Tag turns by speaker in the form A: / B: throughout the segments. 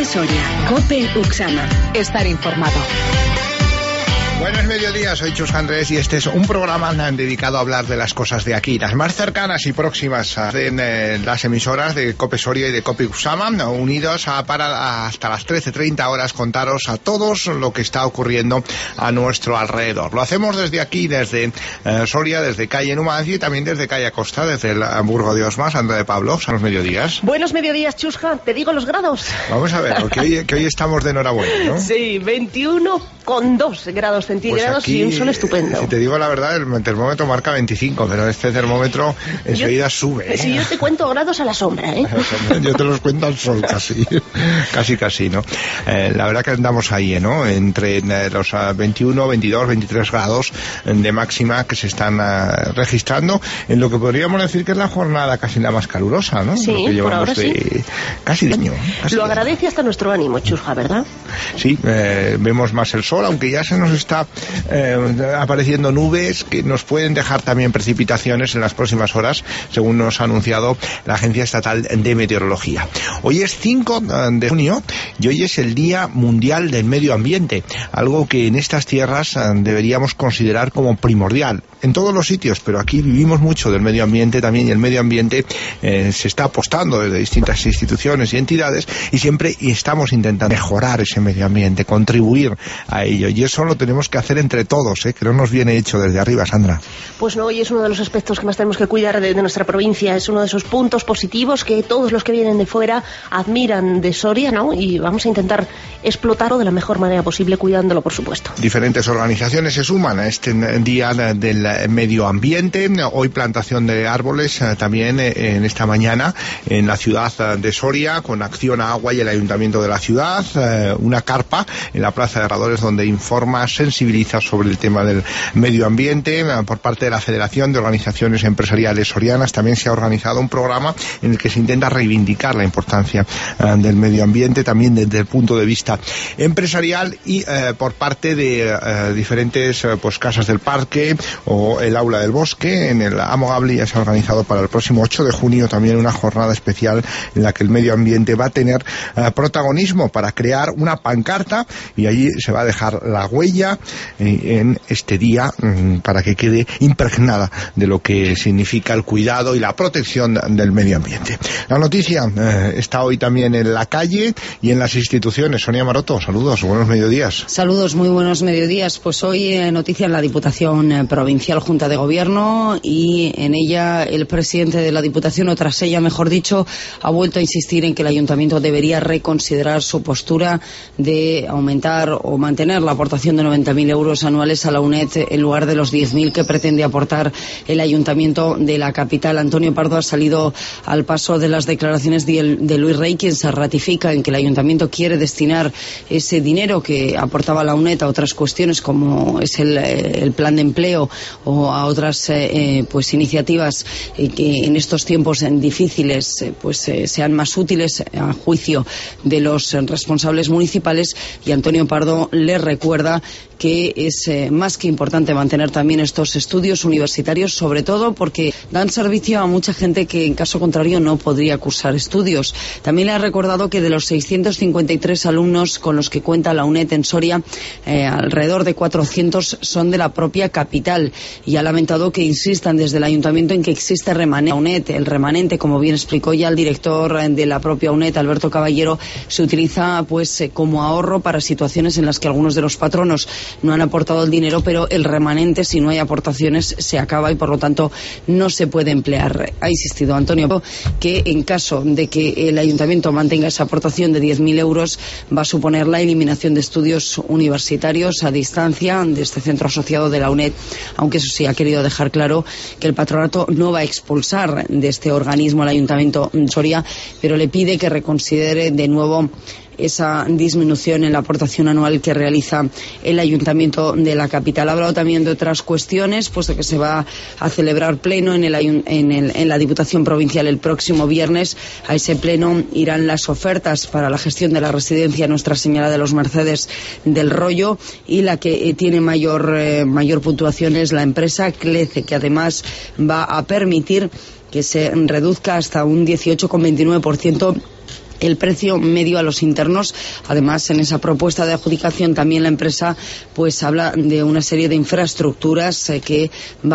A: COPE Soria, COPE Uxama. Estar informado.
B: Buenos mediodías, soy Chus Andrés y este es un programa dedicado a hablar de las cosas de aquí, las más cercanas y próximas de las emisoras de COPE Soria y de COPE Uxama, unidos para hasta las 13:30 horas contaros a todos lo que está ocurriendo a nuestro alrededor. Lo hacemos desde aquí, desde Soria, desde calle Numancia y también desde calle Acosta, desde el Burgo de Osma. Sandra de Pablo, buenos mediodías.
C: Buenos mediodías, Chusja, te digo los grados.
B: Vamos a ver, que hoy estamos de enhorabuena, ¿no?
C: Sí, 21,2 grados centígrados pues aquí, y un sol estupendo.
B: Si te digo la verdad, el termómetro marca 25, pero este termómetro enseguida sube.
C: Si yo te cuento grados a la sombra, ¿eh?
B: Yo te los cuento al sol casi, ¿no? La verdad que andamos ahí, ¿no? Entre los 21, 22, 23 grados de máxima que se están registrando en lo que podríamos decir que es la jornada casi la más calurosa, ¿no?
C: Sí,
B: que
C: por ahora sí.
B: Casi de año.
C: Lo agradece hasta nuestro ánimo, Chusja, ¿verdad?
B: Sí, vemos más el sol, aunque ya se nos está apareciendo nubes que nos pueden dejar también precipitaciones en las próximas horas, según nos ha anunciado la Agencia Estatal de Meteorología. Hoy es 5 de junio y hoy es el Día Mundial del Medio Ambiente, algo que en estas tierras deberíamos considerar como primordial, en todos los sitios, pero aquí vivimos mucho del medio ambiente también, y el medio ambiente se está apostando desde distintas instituciones y entidades y siempre estamos intentando mejorar ese medio ambiente, contribuir a ello, y eso lo tenemos que hacer entre todos, que no nos viene hecho desde arriba, Sandra.
C: Pues no, y es uno de los aspectos que más tenemos que cuidar de nuestra provincia, es uno de esos puntos positivos que todos los que vienen de fuera admiran de Soria, ¿no? Y vamos a intentar explotarlo de la mejor manera posible, cuidándolo, por supuesto.
B: Diferentes organizaciones se suman a este Día del Medio Ambiente. Hoy plantación de árboles también en esta mañana en la ciudad de Soria, con Acción a Agua y el Ayuntamiento de la ciudad, una carpa en la Plaza de Herradores donde informa, sensibiliza sobre el tema del medio ambiente. Por parte de la Federación de Organizaciones Empresariales Sorianas también se ha organizado un programa en el que se intenta reivindicar la importancia del medio ambiente también desde el punto de vista empresarial, y por parte de diferentes casas del parque o el aula del bosque. En el Amogable ya se ha organizado para el próximo 8 de junio también una jornada especial en la que el medio ambiente va a tener protagonismo para crear una pancarta, y allí se va a dejar la huella en este día para que quede impregnada de lo que significa el cuidado y la protección del medio ambiente. La noticia está hoy también en la calle y en las instituciones. Sonia Maroto, saludos, buenos mediodías.
D: Saludos, muy buenos mediodías. Pues hoy noticia en la Diputación Provincial Junta de Gobierno, y en ella el presidente de la Diputación, o tras ella mejor dicho, ha vuelto a insistir en que el Ayuntamiento debería reconsiderar su postura de aumentar o mantener la aportación de 90.000 euros anuales a la UNED en lugar de los 10.000 que pretende aportar el Ayuntamiento de la capital. Antonio Pardo ha salido al paso de las declaraciones de Luis Rey, quien se ratifica en que el Ayuntamiento quiere destinar ese dinero que aportaba la UNED a otras cuestiones como es el plan de empleo o a otras iniciativas que en estos tiempos difíciles sean más útiles a juicio de los responsables municipales. Y Antonio Pardo le recuerda que es más que importante mantener también estos estudios universitarios, sobre todo porque dan servicio a mucha gente que en caso contrario no podría cursar estudios. También le ha recordado que de los 653 alumnos con los que cuenta la UNED en Soria, alrededor de 400 son de la propia capital, y ha lamentado que insistan desde el Ayuntamiento en que existe remanente. UNED, el remanente, como bien explicó ya el director de la propia UNED, Alberto Caballero, se utiliza como ahorro para situaciones en las que algunos de los patronos no han aportado el dinero, pero el remanente, si no hay aportaciones, se acaba y por lo tanto no se puede emplear. Ha insistido Antonio que en caso de que el Ayuntamiento mantenga esa aportación de 10.000 euros va a suponer la eliminación de estudios universitarios a distancia de este centro asociado de la UNED, aunque eso sí ha querido dejar claro que el patronato no va a expulsar de este organismo al Ayuntamiento de Soria, pero le pide que reconsidere de nuevo esa disminución en la aportación anual que realiza el Ayuntamiento de la capital. Ha hablado también de otras cuestiones, puesto que se va a celebrar pleno en la Diputación Provincial el próximo viernes. A ese pleno irán las ofertas para la gestión de la residencia Nuestra Señora de los Mercedes del Rollo, y la que tiene mayor puntuación es la empresa CLECE, que además va a permitir que se reduzca hasta un 18,29% el precio medio a los internos. Además, en esa propuesta de adjudicación también la empresa pues habla de una serie de infraestructuras que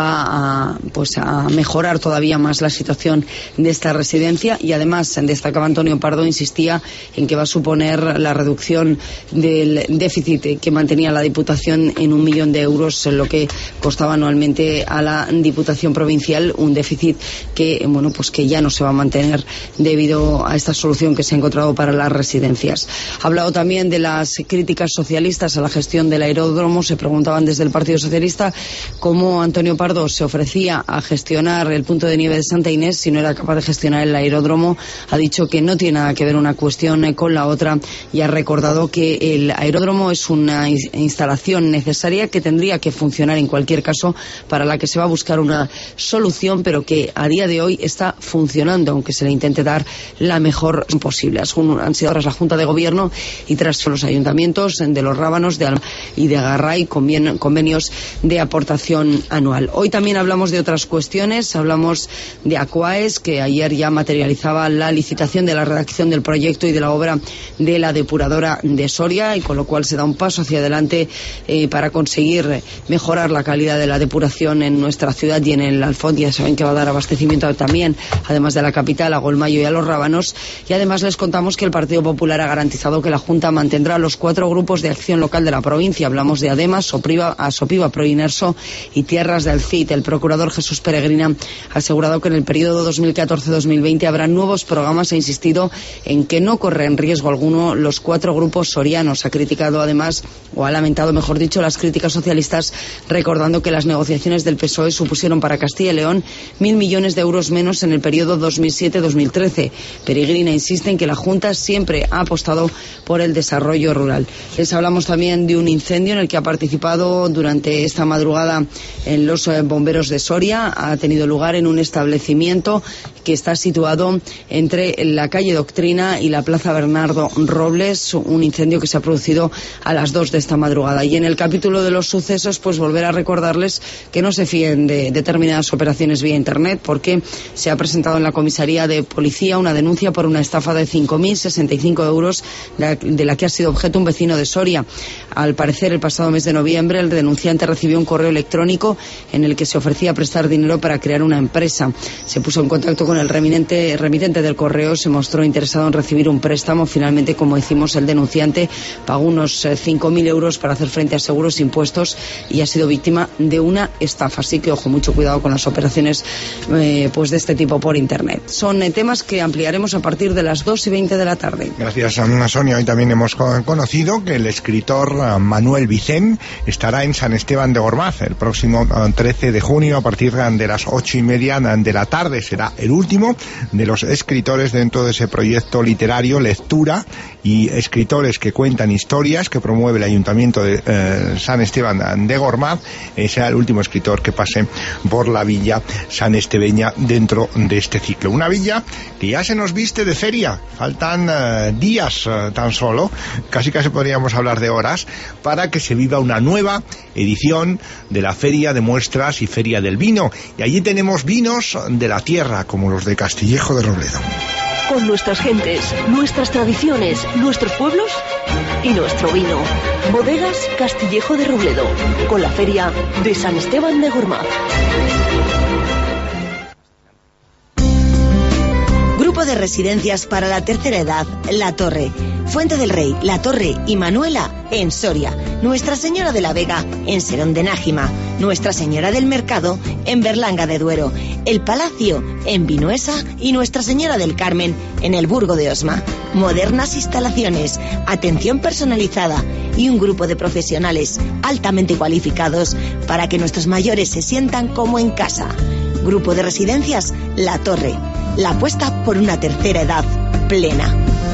D: va a mejorar todavía más la situación de esta residencia, y además destacaba Antonio Pardo, insistía en que va a suponer la reducción del déficit que mantenía la Diputación en 1 millón de euros, lo que costaba anualmente a la Diputación provincial, un déficit que que ya no se va a mantener debido a esta solución que se ha encontrado para las residencias. Ha hablado también de las críticas socialistas a la gestión del aeródromo. Se preguntaban desde el Partido Socialista cómo Antonio Pardo se ofrecía a gestionar el punto de nieve de Santa Inés si no era capaz de gestionar el aeródromo. Ha dicho que no tiene nada que ver una cuestión con la otra y ha recordado que el aeródromo es una instalación necesaria que tendría que funcionar en cualquier caso, para la que se va a buscar una solución, pero que a día de hoy está funcionando, aunque se le intente dar la mejor posible. Han sido tras la Junta de Gobierno y tras los ayuntamientos de Los Rábanos, de Alma y de Garray, convenios de aportación anual. Hoy también hablamos de otras cuestiones. Hablamos de Aquaes, que ayer ya materializaba la licitación de la redacción del proyecto y de la obra de la depuradora de Soria, y con lo cual se da un paso hacia adelante para conseguir mejorar la calidad de la depuración en nuestra ciudad y en el Alfond. Ya saben que va a dar abastecimiento también, además de la capital, a Golmayo y a Los Rábanos. Y además les contamos que el Partido Popular ha garantizado que la Junta mantendrá los 4 grupos de acción local de la provincia. Hablamos de Adema, Asopiva, Proinerso y Tierras del Cid. El procurador Jesús Peregrina ha asegurado que en el periodo 2014-2020 habrá nuevos programas. Ha insistido en que no corre en riesgo alguno los 4 grupos sorianos. Ha criticado además, o ha lamentado mejor dicho, las críticas socialistas, recordando que las negociaciones del PSOE supusieron para Castilla y León 1.000 millones de euros menos en el periodo 2007-2013. Peregrina insiste en que la Junta siempre ha apostado por el desarrollo rural. Les hablamos también de un incendio en el que ha participado durante esta madrugada en los bomberos de Soria. Ha tenido lugar en un establecimiento que está situado entre la calle Doctrina y la plaza Bernardo Robles, un incendio que se ha producido a las 2 de esta madrugada. Y en el capítulo de los sucesos, pues volver a recordarles que no se fíen de determinadas operaciones vía internet, porque se ha presentado en la comisaría de policía una denuncia por una estafa de 5.065 euros de la que ha sido objeto un vecino de Soria. Al parecer, el pasado mes de noviembre, el denunciante recibió un correo electrónico en el que se ofrecía prestar dinero para crear una empresa. Se puso en contacto con el remitente del correo, se mostró interesado en recibir un préstamo. Finalmente, como decimos, el denunciante pagó unos 5.000 euros para hacer frente a seguros e impuestos y ha sido víctima de una estafa. Así que, ojo, mucho cuidado con las operaciones de este tipo por internet. Son temas que ampliaremos a partir de las 2:20 de la tarde.
B: Gracias, Sonia. Hoy también hemos conocido que el escritor Manuel Vicent estará en San Esteban de Gormaz el próximo 13 de junio a partir de las 8:30 de la tarde. Será el último de los escritores dentro de ese proyecto literario Lectura y Escritores que Cuentan Historias que promueve el Ayuntamiento de San Esteban de Gormaz. Será el último escritor que pase por la villa sanestebeña dentro de este ciclo. Una villa que ya se nos viste de feria. Faltan días tan solo, casi podríamos hablar de horas, para que se viva una nueva edición de la Feria de Muestras y Feria del Vino. Y allí tenemos vinos de la tierra, como los de Castillejo de Robledo.
A: Con nuestras gentes, nuestras tradiciones, nuestros pueblos y nuestro vino. Bodegas Castillejo de Robledo, con la Feria de San Esteban de Gormaz.
E: Grupo de residencias para la tercera edad, La Torre. Fuente del Rey, La Torre y Manuela en Soria. Nuestra Señora de la Vega en Serón de Nájima. Nuestra Señora del Mercado en Berlanga de Duero. El Palacio en Vinuesa y Nuestra Señora del Carmen en el Burgo de Osma. Modernas instalaciones, atención personalizada y un grupo de profesionales altamente cualificados para que nuestros mayores se sientan como en casa. Grupo de residencias La Torre. La apuesta por una tercera edad plena.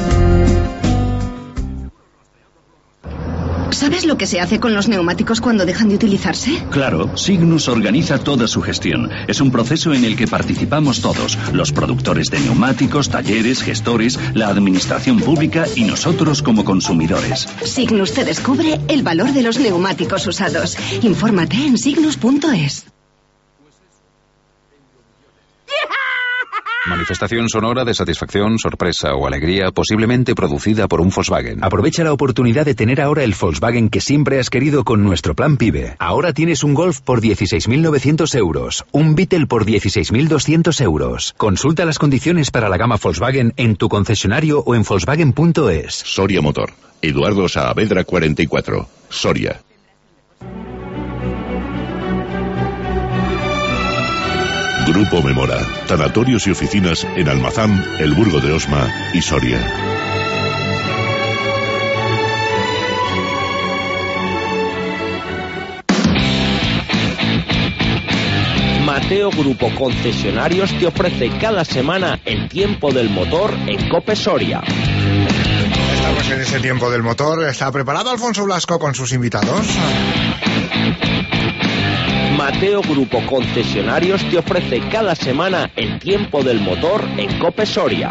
F: ¿Sabes lo que se hace con los neumáticos cuando dejan de utilizarse?
G: Claro, Signus organiza toda su gestión. Es un proceso en el que participamos todos, los productores de neumáticos, talleres, gestores, la administración pública y nosotros como consumidores.
F: Signus te descubre el valor de los neumáticos usados. Infórmate en signus.es.
H: Manifestación sonora de satisfacción, sorpresa o alegría posiblemente producida por un Volkswagen.
I: Aprovecha la oportunidad de tener ahora el Volkswagen que siempre has querido con nuestro plan PIBE. Ahora tienes un Golf por 16.900 euros, un Beetle por 16.200 euros. Consulta las condiciones para la gama Volkswagen en tu concesionario o en Volkswagen.es.
J: Soria Motor. Eduardo Saavedra 44. Soria. Grupo Memora. Tanatorios y oficinas en Almazán, El Burgo de Osma y Soria.
K: Mateo Grupo Concesionarios te ofrece cada semana el tiempo del motor en COPE Soria.
B: Estamos en ese tiempo del motor. ¿Está preparado Alfonso Blasco con sus invitados?
K: Mateo Grupo Concesionarios te ofrece cada semana el tiempo del motor en COPE Soria.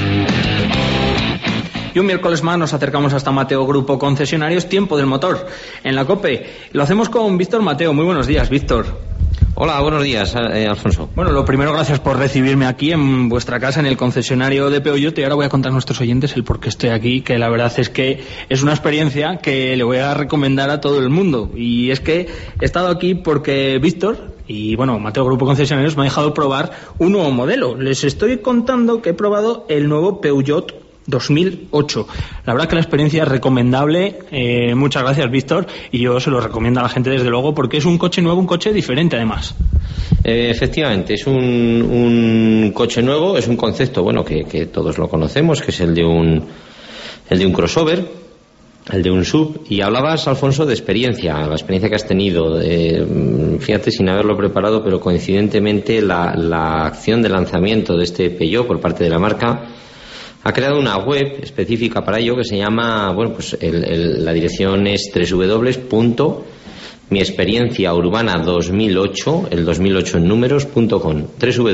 L: Y un miércoles más nos acercamos hasta Mateo Grupo Concesionarios, tiempo del motor en la COPE. Lo hacemos con Víctor Mateo. Muy buenos días, Víctor.
M: Hola, buenos días, Alfonso.
L: Bueno, lo primero, gracias por recibirme aquí en vuestra casa, en el concesionario de Peugeot, y ahora voy a contar a nuestros oyentes el por qué estoy aquí, que la verdad es que es una experiencia que le voy a recomendar a todo el mundo. Y es que he estado aquí porque Víctor y, bueno, Mateo Grupo Concesionarios me ha dejado probar un nuevo modelo. Les estoy contando que he probado el nuevo Peugeot 2008. La verdad que la experiencia es recomendable. Muchas gracias, Víctor, y yo se lo recomiendo a la gente desde luego porque es un coche nuevo, un coche diferente además.
M: Efectivamente, es un coche nuevo, es un concepto bueno que todos lo conocemos, que es el de un crossover, el de un sub. Y hablabas, Alfonso, de experiencia, la experiencia que has tenido. Fíjate, sin haberlo preparado, pero coincidentemente la acción de lanzamiento de este Peugeot por parte de la marca ha creado una web específica para ello que se llama, bueno, pues la dirección es www.miexperienciaurbana2008, el 2008 en números.com,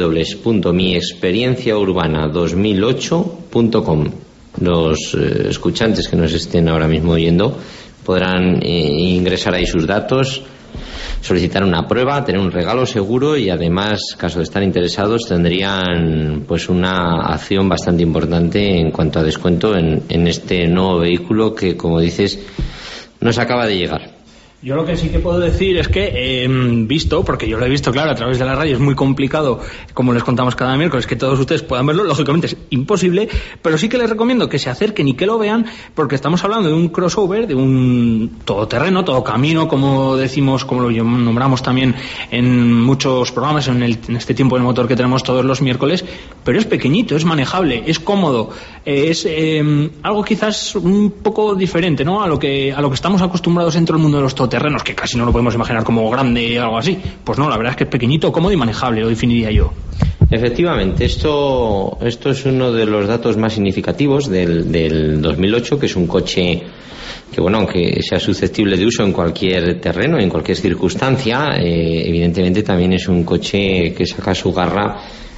M: www.miexperienciaurbana2008.com. Los escuchantes que nos estén ahora mismo oyendo podrán ingresar ahí sus datos, solicitar una prueba, tener un regalo seguro y además, caso de estar interesados, tendrían pues una acción bastante importante en cuanto a descuento en este nuevo vehículo que, como dices, nos acaba de llegar.
L: Yo lo que sí que puedo decir es que visto, porque yo lo he visto, claro, a través de la radio, es muy complicado, como les contamos cada miércoles, que todos ustedes puedan verlo, lógicamente es imposible, pero sí que les recomiendo que se acerquen y que lo vean, porque estamos hablando de un crossover, de un todoterreno, todo camino, como decimos, como lo nombramos también en muchos programas, en este tiempo del motor que tenemos todos los miércoles, pero es pequeñito, es manejable, es cómodo, es algo quizás un poco diferente, ¿no?, a lo que estamos acostumbrados en todo el mundo de los todoterrenos, que casi no lo podemos imaginar como grande o algo así. Pues no, la verdad es que es pequeñito, cómodo y manejable, lo definiría yo.
M: Efectivamente, esto es uno de los datos más significativos del 2008, que es un coche que, bueno, aunque sea susceptible de uso en cualquier terreno, en cualquier circunstancia, evidentemente también es un coche que saca su garra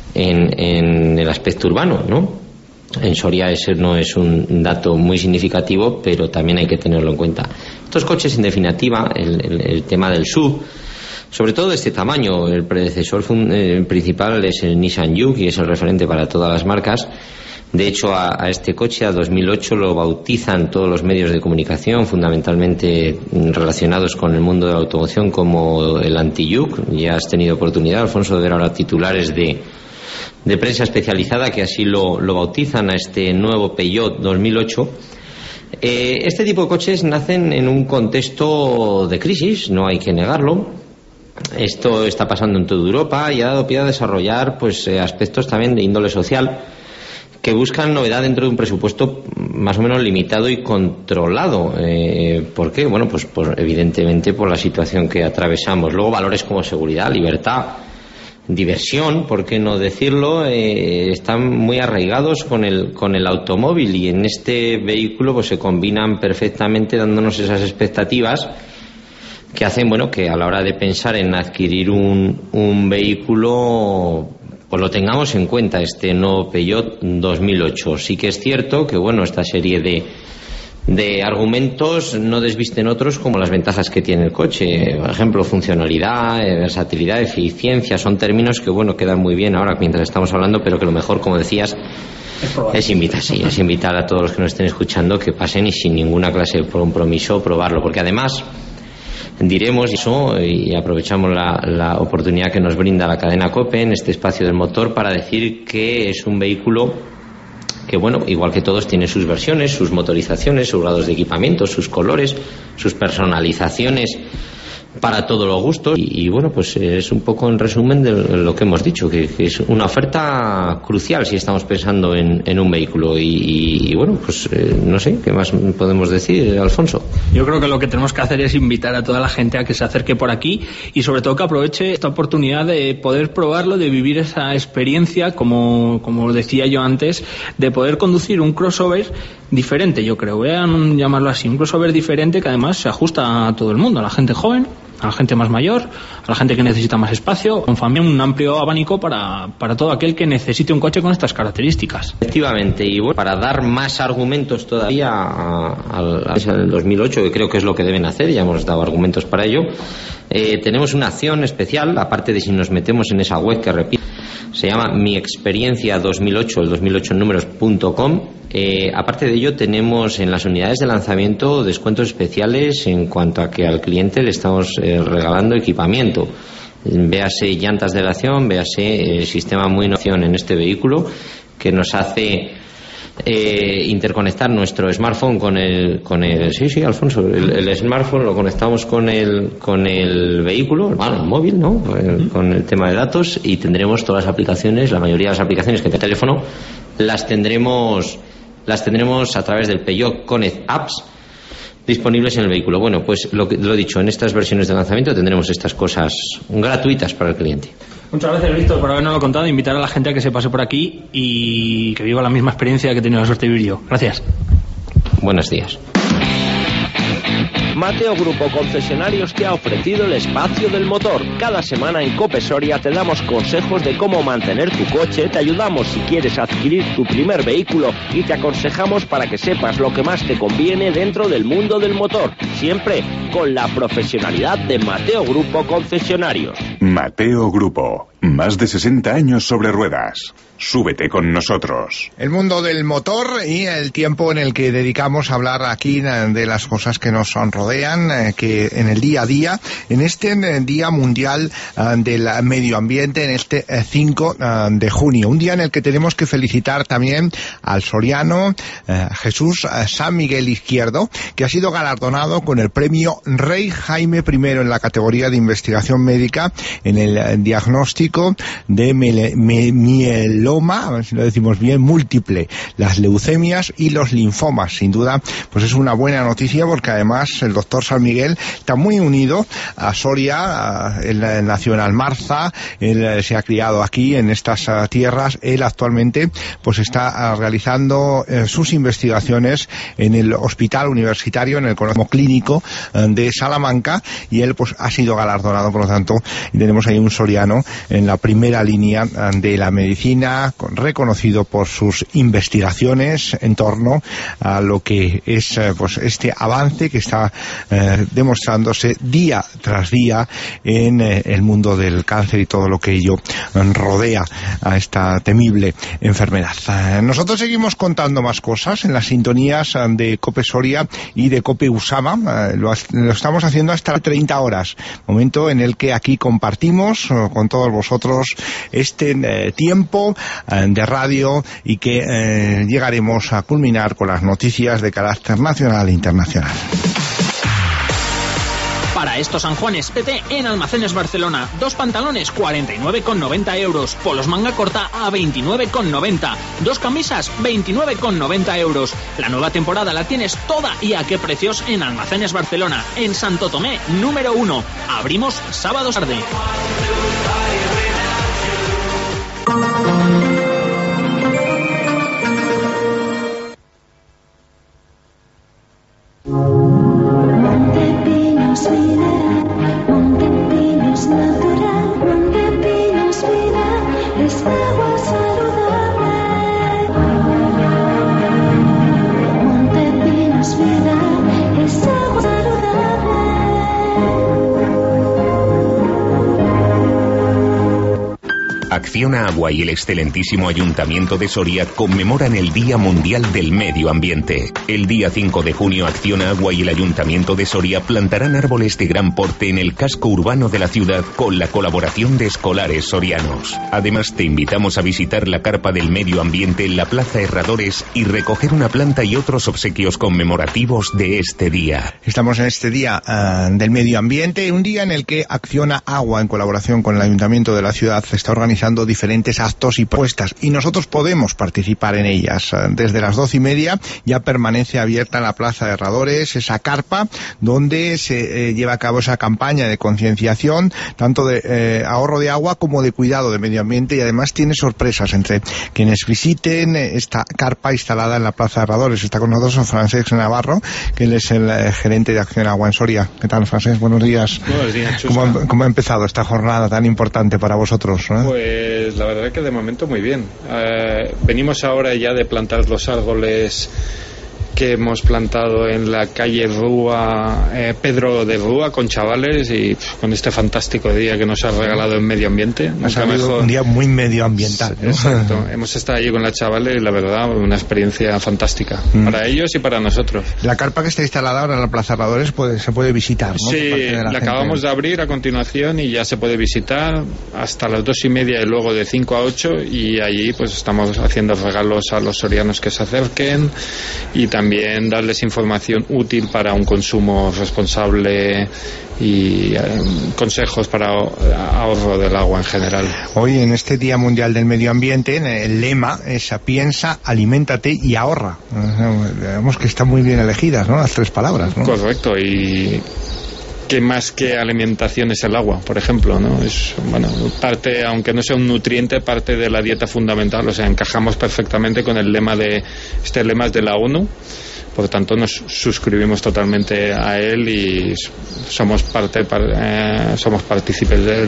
M: en el aspecto urbano, ¿no? En Soria ese no es un dato muy significativo, pero también hay que tenerlo en cuenta. Estos coches, en definitiva, el tema del SUV, sobre todo de este tamaño, el predecesor principal es el Nissan Juke y es el referente para todas las marcas. De hecho, a este coche, a 2008, lo bautizan todos los medios de comunicación, fundamentalmente relacionados con el mundo de la automoción, como el anti-Juke. Ya has tenido oportunidad, Alfonso, de ver ahora titulares de prensa especializada que así lo bautizan a este nuevo Peugeot 2008. Este tipo de coches nacen en un contexto de crisis, no hay que negarlo. Esto está pasando en toda Europa y ha dado pie a desarrollar pues aspectos también de índole social que buscan novedad dentro de un presupuesto más o menos limitado y controlado. ¿Por qué? Bueno, pues evidentemente por la situación que atravesamos. Luego valores como seguridad, libertad, diversión, por qué no decirlo, están muy arraigados con el automóvil, y en este vehículo pues se combinan perfectamente, dándonos esas expectativas que hacen, bueno, que a la hora de pensar en adquirir un vehículo pues lo tengamos en cuenta, este nuevo Peugeot 2008. Sí que es cierto que, bueno, esta serie de argumentos no desvisten otros como las ventajas que tiene el coche. Por ejemplo, funcionalidad, versatilidad, eficiencia, son términos que bueno, quedan muy bien ahora mientras estamos hablando, pero que lo mejor, como decías, es invitar a todos los que nos estén escuchando que pasen y sin ninguna clase de compromiso probarlo, porque además diremos eso y aprovechamos la oportunidad que nos brinda la cadena COPE en este espacio del motor para decir que es un vehículo que, bueno, igual que todos, tiene sus versiones, sus motorizaciones, sus grados de equipamiento, sus colores, sus personalizaciones para todos los gustos y bueno, pues es un poco en resumen de lo que hemos dicho, que es una oferta crucial si estamos pensando en un vehículo y bueno, pues no sé, ¿qué más podemos decir, Alfonso?
L: Yo creo que lo que tenemos que hacer es invitar a toda la gente a que se acerque por aquí y sobre todo que aproveche esta oportunidad de poder probarlo, de vivir esa experiencia, como decía yo antes, de poder conducir un crossover diferente, yo creo, voy a llamarlo así, un crossover diferente que además se ajusta a todo el mundo, a la gente joven, a la gente más mayor, a la gente que necesita más espacio, con familia, un amplio abanico para todo aquel que necesite un coche con estas características.
M: Efectivamente, y bueno, para dar más argumentos todavía al 2008, que creo que es lo que deben hacer, ya hemos dado argumentos para ello, tenemos una acción especial, aparte de si nos metemos en esa web que repito, se llama Mi Experiencia 2008, el 2008 en números.com. Aparte de ello, tenemos en las unidades de lanzamiento descuentos especiales en cuanto a que al cliente le estamos regalando equipamiento. Véase llantas de aleación, véase sistema muy innovación en este vehículo que nos hace interconectar nuestro smartphone con el sí, Alfonso, el smartphone lo conectamos con el vehículo, bueno, el móvil, ¿no? Con el tema de datos y tendremos todas las aplicaciones, la mayoría de las aplicaciones que tiene el teléfono las tendremos a través del Peugeot Connect Apps disponibles en el vehículo. Bueno, pues lo dicho, en estas versiones de lanzamiento tendremos estas cosas gratuitas para el cliente.
L: Muchas gracias, Víctor, por habernos contado, invitar a la gente a que se pase por aquí y que viva la misma experiencia que he tenido la suerte de vivir yo. Gracias.
M: Buenos días.
K: Mateo Grupo Concesionarios te ha ofrecido el espacio del motor. Cada semana en COPE Soria te damos consejos de cómo mantener tu coche, te ayudamos si quieres adquirir tu primer vehículo y te aconsejamos para que sepas lo que más te conviene dentro del mundo del motor, siempre con la profesionalidad de Mateo Grupo Concesionarios.
N: Mateo Grupo, más de 60 años sobre ruedas. Súbete con nosotros.
B: El mundo del motor y el tiempo en el que dedicamos a hablar aquí de las cosas que nos rodean, que en el día a día, en este Día Mundial del Medio Ambiente, en este 5 de junio. Un día en el que tenemos que felicitar también al soriano Jesús San Miguel Izquierdo, que ha sido galardonado con el premio Rey Jaime I en la categoría de investigación médica en el diagnóstico de mieloma, a ver si lo decimos bien, múltiple, las leucemias y los linfomas. Sin duda, pues es una buena noticia porque además el doctor San Miguel está muy unido a Soria. Él nació en Almarza, él se ha criado aquí en estas tierras. Él actualmente pues está realizando sus investigaciones en el Hospital Universitario, en el Colegio Clínico de Salamanca, y él pues ha sido galardonado, por lo tanto, y tenemos ahí un soriano en la primera línea de la medicina, reconocido por sus investigaciones en torno a lo que es pues este avance que está demostrándose día tras día en el mundo del cáncer y todo lo que ello rodea a esta temible enfermedad. Nosotros seguimos contando más cosas en las sintonías de COPE Soria y de COPE Usama. Lo estamos haciendo hasta 30 horas, momento en el que aquí compartimos con todos vosotros este tiempo de radio y que llegaremos a culminar con las noticias de carácter nacional e internacional.
L: Para estos San Juanes, PT en Almacenes Barcelona. 2 pantalones, 49,90 euros. Polos manga corta a 29,90. 2 camisas, 29,90 euros. La nueva temporada la tienes toda y a qué precios en Almacenes Barcelona. En Santo Tomé, número 1. Abrimos sábados tarde.
O: Montepinos natural, Montepinos vida, es agua saludable. Montepinos vida.
P: Acciona Agua y el excelentísimo Ayuntamiento de Soria conmemoran el Día Mundial del Medio Ambiente. El día 5 de junio, Acciona Agua y el Ayuntamiento de Soria plantarán árboles de gran porte en el casco urbano de la ciudad con la colaboración de escolares sorianos. Además, te invitamos a visitar la carpa del medio ambiente en la Plaza Herradores y recoger una planta y otros obsequios conmemorativos de este día.
B: Estamos en este Día del Medio Ambiente, un día en el que Acciona Agua, en colaboración con el Ayuntamiento de la ciudad, está organizando diferentes actos y propuestas, y nosotros podemos participar en ellas. Desde las 12:30 ya permanece abierta en la Plaza de Herradores esa carpa donde se lleva a cabo esa campaña de concienciación, tanto de ahorro de agua como de cuidado del medio ambiente, y además tiene sorpresas entre quienes visiten esta carpa instalada en la Plaza de Herradores. Está con nosotros Francesc Navarro, que él es el gerente de Acciona Agua en Soria. ¿Qué tal, Francesc? Buenos días.
Q: Buenos días, Chusa.
B: ¿Cómo ha empezado esta jornada tan importante para vosotros?
Q: Pues la verdad es que de momento muy bien. Venimos ahora ya de plantar los árboles que hemos plantado en la calle Rúa, Pedro de Rúa, con chavales, y con este fantástico día que nos ha regalado el medio ambiente.
B: Ha salido un día muy medioambiental, ¿no?
Q: Exacto. Hemos estado allí con los chavales y la verdad una experiencia fantástica para ellos y para nosotros.
B: La carpa que está instalada ahora en la Plaza Herradores se puede visitar, ¿no?
Q: Sí, la acabamos de abrir a continuación y ya se puede visitar hasta las 2:30 y luego de 5 a 8, y allí pues estamos haciendo regalos a los sorianos que se acerquen y también darles información útil para un consumo responsable y consejos para ahorro del agua en general.
B: Hoy, en este Día Mundial del Medio Ambiente, el lema es piensa, aliméntate y ahorra. Vemos que están muy bien elegidas, ¿no?, las tres palabras, ¿no?
Q: Correcto, y que más que alimentación es el agua, por ejemplo, ¿no? Es, bueno, parte, aunque no sea un nutriente, parte de la dieta fundamental. O sea, encajamos perfectamente con el lema este lema es de la ONU. Por lo tanto, nos suscribimos totalmente a él y somos partícipes de él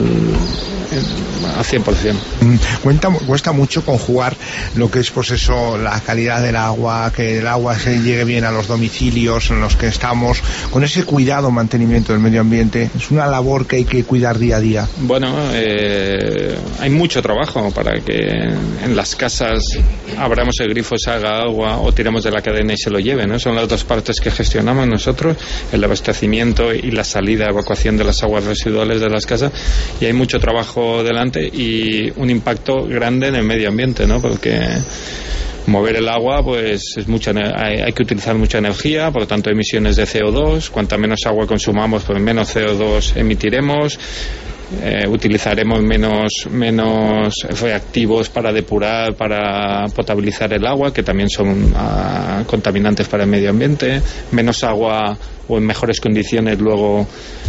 Q: al 100%.
B: Cuesta mucho conjugar lo que es, pues eso, la calidad del agua, que el agua se llegue bien a los domicilios en los que estamos, con ese cuidado, mantenimiento del medio ambiente. Es una labor que hay que cuidar día a día.
Q: Bueno, hay mucho trabajo para que en las casas abramos el grifo, se haga agua, o tiremos de la cadena y se lo lleven, ¿no? Son las dos partes que gestionamos nosotros, el abastecimiento y la salida, evacuación de las aguas residuales de las casas, y hay mucho trabajo delante y un impacto grande en el medio ambiente, ¿no? Porque mover el agua, pues es hay que utilizar mucha energía, por lo tanto emisiones de CO2, cuanta menos agua consumamos, pues menos CO2 emitiremos. Utilizaremos menos reactivos para depurar, para potabilizar el agua, que también son contaminantes para el medio ambiente. Menos agua, o en mejores condiciones, luego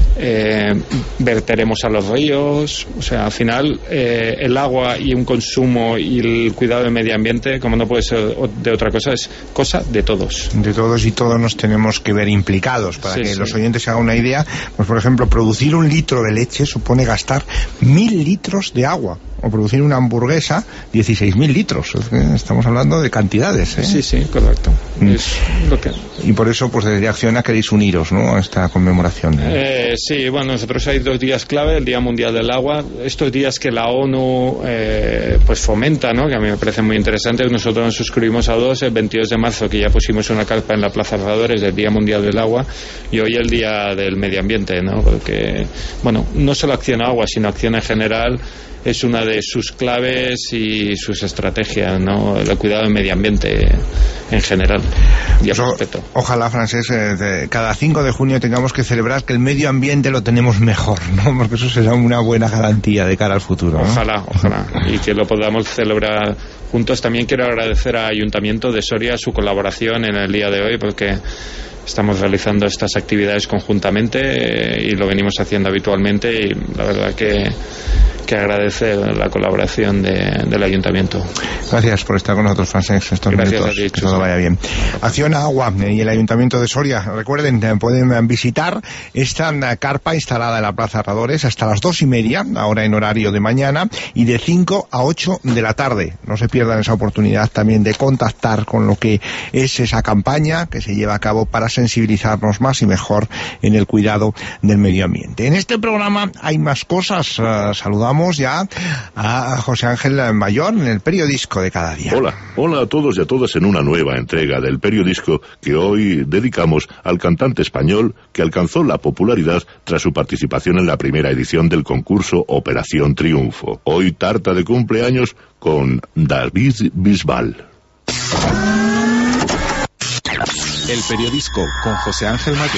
Q: verteremos a los ríos. O sea, al final el agua y un consumo y el cuidado del medio ambiente, como no puede ser de otra cosa, es cosa de todos.
B: De todos, y todos nos tenemos que ver implicados. Para que los oyentes se hagan una idea, pues por ejemplo, producir 1 litro de leche supone gastar 1.000 litros de agua. O producir una hamburguesa, 16.000 litros. Estamos hablando de cantidades, ¿eh?
Q: Sí, correcto. Es lo que...
B: Y por eso, pues desde Acciona queréis uniros, ¿no?, a esta conmemoración.
Q: Sí, bueno, nosotros hay 2 días clave, el Día Mundial del Agua, estos días que la ONU pues fomenta, ¿no?, que a mí me parecen muy interesantes. Nosotros nos suscribimos a 2, el 22 de marzo, que ya pusimos una carpa en la Plaza Herradores del Día Mundial del Agua, y hoy el Día del Medio Ambiente, ¿no?, porque, bueno, no solo Acciona Agua, sino Acciona en general, es una de sus claves y sus estrategias, ¿no?, el cuidado del medio ambiente en general y el respeto.
B: Ojalá, Francesc, cada 5 de junio tengamos que celebrar que el medio ambiente lo tenemos mejor, ¿no?, porque eso será una buena garantía de cara al futuro, ¿no?
Q: Ojalá, y que lo podamos celebrar juntos. También quiero agradecer al Ayuntamiento de Soria su colaboración en el día de hoy, porque estamos realizando estas actividades conjuntamente y lo venimos haciendo habitualmente, y la verdad que agradecer la colaboración del Ayuntamiento.
B: Gracias por estar con nosotros, Francesc, estos
Q: Gracias
B: minutos.
Q: a ti,
B: que todo vaya bien. Acciona Agua y el Ayuntamiento de Soria, recuerden, pueden visitar esta carpa instalada en la Plaza Herradores hasta las 2:30, ahora en horario de mañana, y de 5 a 8 de la tarde. No se pierdan esa oportunidad también de contactar con lo que es esa campaña que se lleva a cabo para sensibilizarnos más y mejor en el cuidado del medio ambiente. En este programa hay más cosas. Saludamos ya a José Ángel Mayor en el Periodisco de cada día.
J: Hola a todos y a todas en una nueva entrega del Periodisco que hoy dedicamos al cantante español que alcanzó la popularidad tras su participación en la primera edición del concurso Operación Triunfo. Hoy tarta de cumpleaños con David Bisbal.
R: El Periodisco con José Ángel Mayor.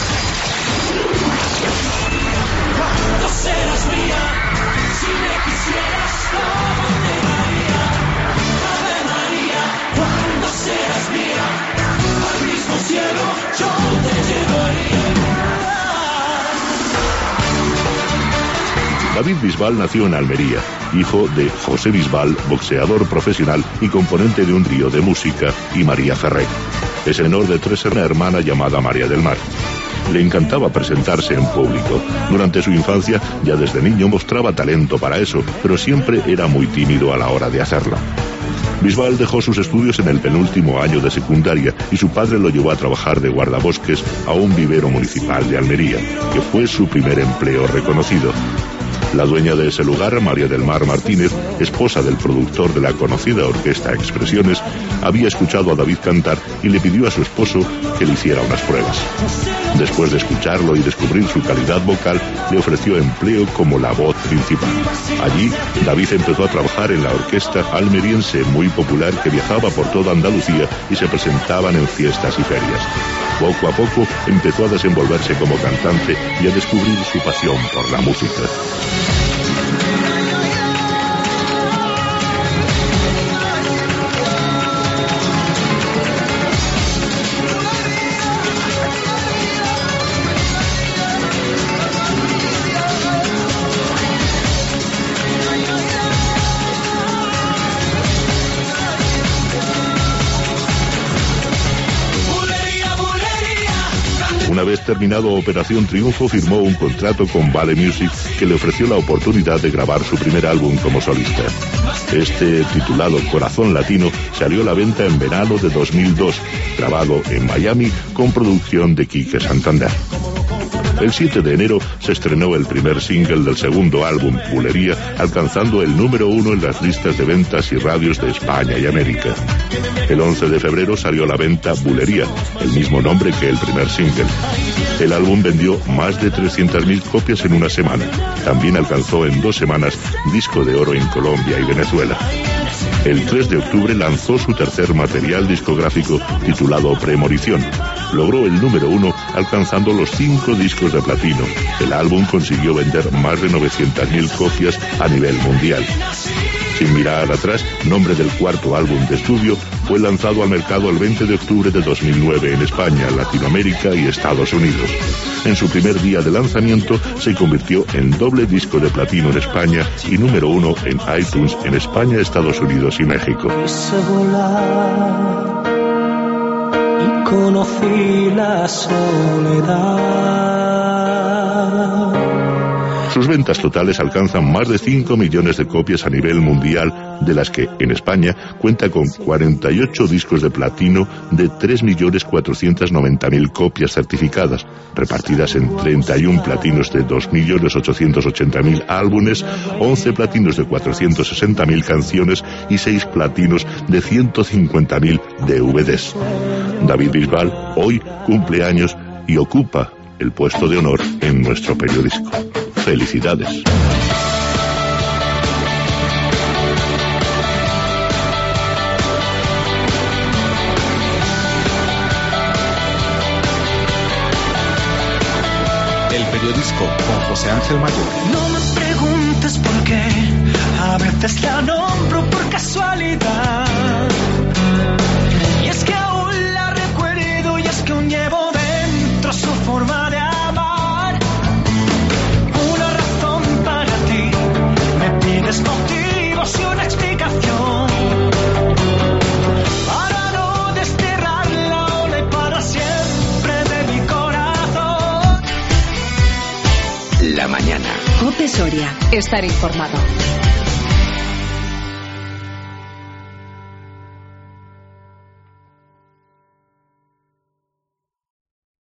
J: David Bisbal nació en Almería, hijo de José Bisbal, boxeador profesional y componente de un trío de música, y María Ferrer. Es menor de 3 hermanas, una hermana llamada María del Mar. Le encantaba presentarse en público. Durante su infancia, ya desde niño mostraba talento para eso, pero siempre era muy tímido a la hora de hacerlo. Bisbal dejó sus estudios en el penúltimo año de secundaria y su padre lo llevó a trabajar de guardabosques a un vivero municipal de Almería, que fue su primer empleo reconocido. La dueña de ese lugar, María del Mar Martínez, esposa del productor de la conocida orquesta Expresiones, había escuchado a David cantar y le pidió a su esposo que le hiciera unas pruebas. Después de escucharlo y descubrir su calidad vocal, le ofreció empleo como la voz principal. Allí, David empezó a trabajar en la orquesta almeriense muy popular que viajaba por toda Andalucía y se presentaban en fiestas y ferias. Poco a poco empezó a desenvolverse como cantante y a descubrir su pasión por la música. Una vez terminado Operación Triunfo, firmó un contrato con Vale Music que le ofreció la oportunidad de grabar su primer álbum como solista. Este, titulado Corazón Latino, salió a la venta en verano de 2002, grabado en Miami con producción de Quique Santander. El 7 de enero se estrenó el primer single del segundo álbum, Bulería, alcanzando el número 1 en las listas de ventas y radios de España y América. El 11 de febrero salió a la venta Bulería, el mismo nombre que el primer single. El álbum vendió más de 300.000 copias en una semana. También alcanzó en 2 semanas disco de oro en Colombia y Venezuela. El 3 de octubre lanzó su tercer material discográfico titulado Premonición. Logró el número 1 alcanzando los 5 discos de platino. El álbum consiguió vender más de 900.000 copias a nivel mundial. Sin mirar atrás, nombre del cuarto álbum de estudio, fue lanzado al mercado el 20 de octubre de 2009 en España, Latinoamérica y Estados Unidos. En su primer día de lanzamiento se convirtió en doble disco de platino en España y número 1 en iTunes en España, Estados Unidos y México.
O: Y conocí la soledad.
J: Sus ventas totales alcanzan más de 5 millones de copias a nivel mundial, de las que en España cuenta con 48 discos de platino de 3.490.000 copias certificadas, repartidas en 31 platinos de 2.880.000 álbumes, 11 platinos de 460.000 canciones y 6 platinos de 150.000 DVDs. David Bisbal hoy cumple años y ocupa el puesto de honor en nuestro periodisco. ¡Felicidades!
R: El Periodisco con José Ángel Mayor.
O: No me preguntes por qué, a veces la nombro por casualidad. Y es que aún la recuerdo y es que aún llevo dentro su forma de amar. Una razón para ti, me pides motivos y una explicación. Para no desterrarla ahora y para siempre de mi corazón.
P: La mañana.
F: COPE Soria. Estar informado.